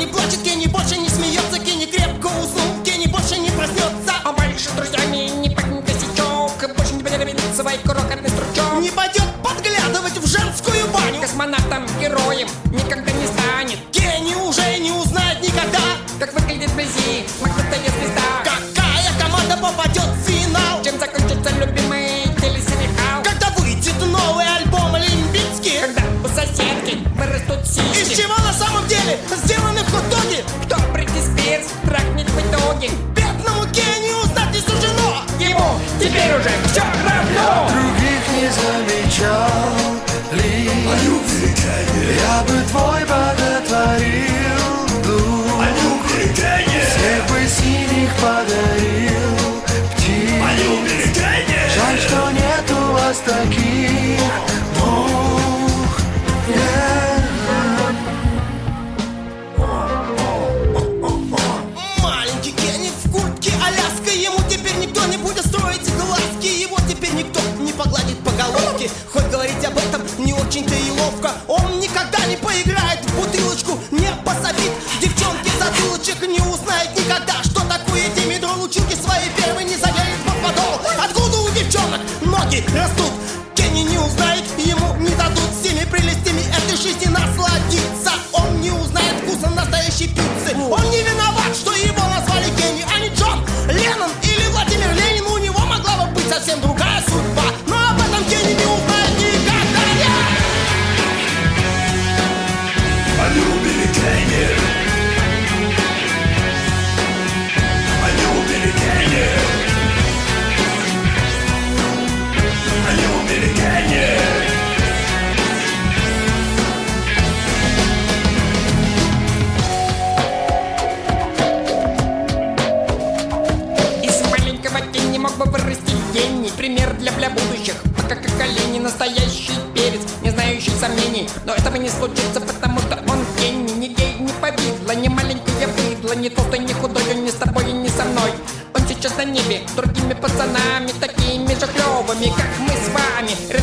плачет, Кенни больше не смеется, Кенни крепко уснул, Кенни больше не проснется. Он больше с друзьями не пойдет косячок, больше не поверит свой крохотный стручок. Не пойдет подглядывать в женскую баню. Космонавтом, героем никогда не станет. Кенни уже не узнает никогда, как выглядит вблизи магнитная звезда. какая команда попадет в финал, Чем закончится любимый телесериал. когда выйдет новый альбом Олимпийский, Когда у соседки вырастут из сиськи. чего на самом деле сделаны хот-доги. Кто Бритни Спирс трахнет в итоге? Бедному Кенни узнать не суждено. Ему теперь уже все равно. Других не замечал ли я бы твой боготворил дух, всех бы синих подарил птиц. Жаль, что нет у вас таких двух. Маленький Кенни в куртке Аляска, ему теперь никто не будет строить глазки, его теперь никто не погладит по головке. Хоть говорить об этом не очень-то и ловко, он никогда не поиграет в бутылочку, не пособит девчонке затылочек, не узнает никогда, что такое Димитро Лучинки своей первой не заглянет под подол. Откуда у девчонок ноги растут, Кенни не узнает, ему не дадут всеми прелестями этой жизни насладиться. Он не узнает вкуса настоящей пиццы, он не виноват, что его назвали Кенни, а не Джон Леннон или Владимир Ленин. У него могла бы быть совсем другая судьба, но об этом Кенни не узнает никогда. Из маленького Кенни мог бы вырасти гений, пример для будущих, пока как олень, настоящий перец, не знающий сомнений. Но этого не случится, потому что он гений, не гей, не повидло, не маленькое быдло, не толстой, не худой, он не с тобой и не со мной. Он сейчас на небе, другими пацанами, такими же клёвыми, как мы с вами.